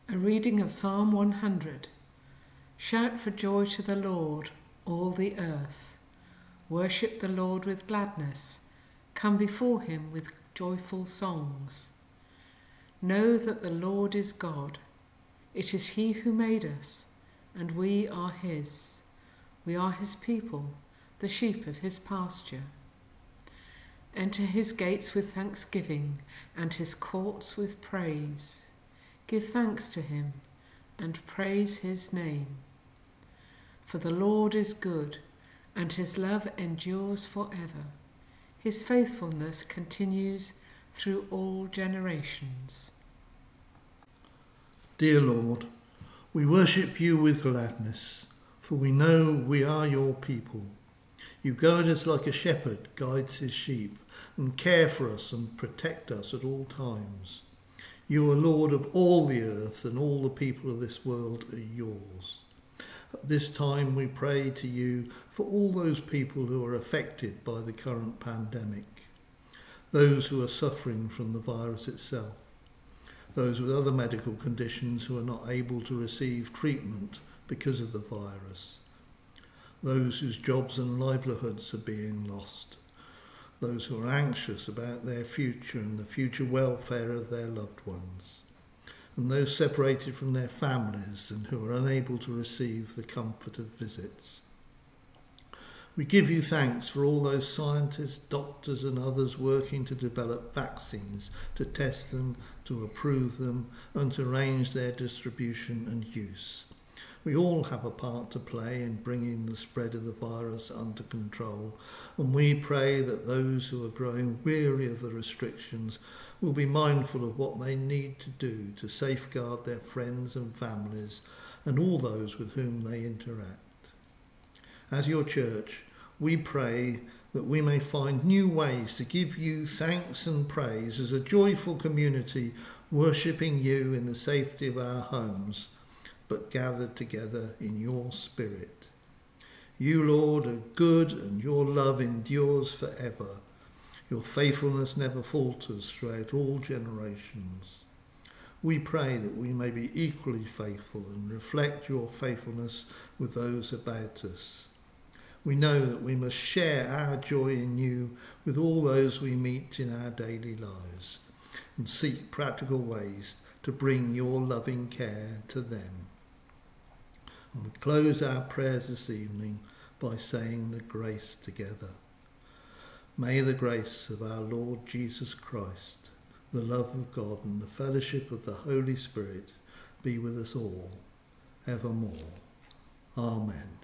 A reading of Psalm 100. Shout for joy to the Lord, all the earth. Worship the Lord with gladness. Come before him with joyful songs. Know that the Lord is God. It is he who made us, and we are his. We are his people, the sheep of his pasture. Enter his gates with thanksgiving, and his courts with praise. Give thanks to him, and praise his name. For the Lord is good, and his love endures forever. His faithfulness continues through all generations. Dear Lord, we worship you with gladness, for we know we are your people. You guide us like a shepherd guides his sheep, and care for us and protect us at all times. You are Lord of all the earth, and all the people of this world are yours. At this time we pray to you for all those people who are affected by the current pandemic, those who are suffering from the virus itself, those with other medical conditions who are not able to receive treatment because of the virus, those whose jobs and livelihoods are being lost, those who are anxious about their future and the future welfare of their loved ones, and those separated from their families and who are unable to receive the comfort of visits. We give you thanks for all those scientists, doctors and others working to develop vaccines, to test them, to approve them, and to arrange their distribution and use. We all have a part to play in bringing the spread of the virus under control, and we pray that those who are growing weary of the restrictions will be mindful of what they need to do to safeguard their friends and families and all those with whom they interact. As your church, we pray that we may find new ways to give you thanks and praise as a joyful community, worshipping you in the safety of our homes, but gathered together in your spirit. You, Lord, are good, and your love endures forever. Your faithfulness never falters throughout all generations. We pray that we may be equally faithful and reflect your faithfulness with those about us. We know that we must share our joy in you with all those we meet in our daily lives, and seek practical ways to bring your loving care to them. And we close our prayers this evening by saying the grace together. May the grace of our Lord Jesus Christ, the love of God and the fellowship of the Holy Spirit be with us all, evermore. Amen.